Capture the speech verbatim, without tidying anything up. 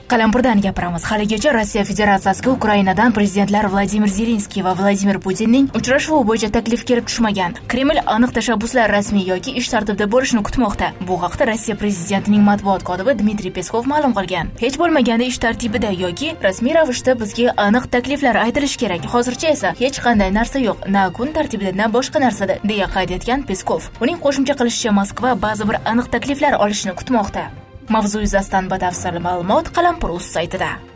Qalampirdan gapiramiz. Haligacha Rossiya Federatsiyasiga Ukrainadan prezidentlar Vladimir Zelenskiy va Vladimir Putinning uchrashuvi bo'yicha taklif kelib tushmagan. Kreml aniq tashabbuslar rasmiy yoki ish tartibida bo'lishini kutmoqda. Bu haqda Rossiya prezidentining matbuot kotibi Dmitriy Peskov ma'lum qilgan. Hech bo'lmaganda ish tartibida yoki rasmiy ravishda bizga aniq takliflar aytilishi kerak. Hozircha esa hech qanday narsa yo'q, na kun tartibida, na boshqa narsada, deya qayd etgan Peskov. Uning qo'shimcha qilishicha, Moskva ba'zi bir aniq takliflar olishni kutmoqda. Mavzu yuzasidan batafsil ma'lumot Qalampir.uz saytida.